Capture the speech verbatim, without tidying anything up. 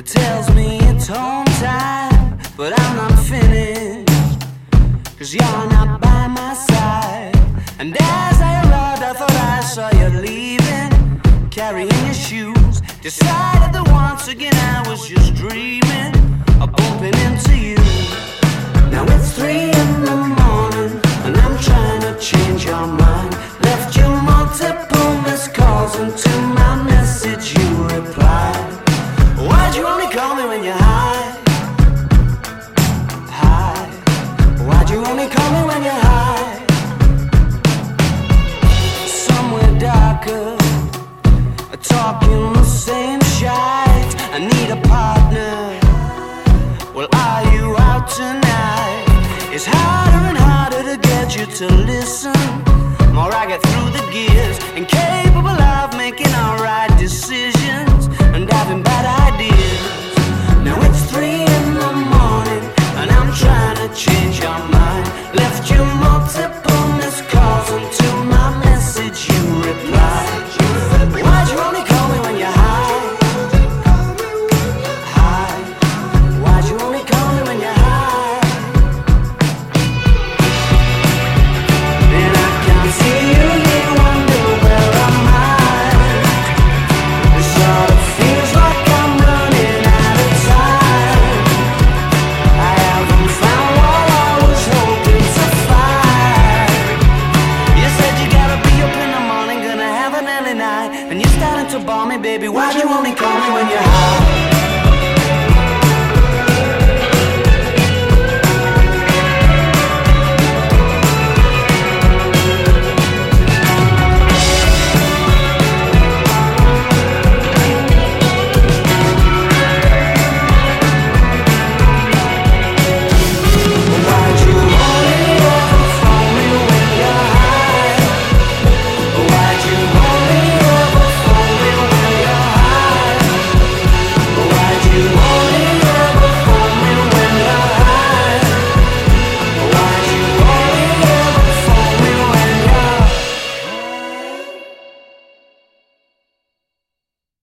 tells me it's home time, but I'm not finished, cause you're not by my side. And as I arrived, I thought I saw you leaving, carrying your shoes. Decided that once again I was just dreaming of bumping into you. Now it's three in the morning, and I'm trying to change your mind. Left you multiple missed calls, and to my message you replied. Why'd you only call me when you're high? High. Why'd you only call me when you're high? Somewhere darker, talking the same shite. I need a partner. Well, are you out tonight? It's harder and harder to get you to listen. More I get through the gears, incapable of making alright decisions, and having bad ideas.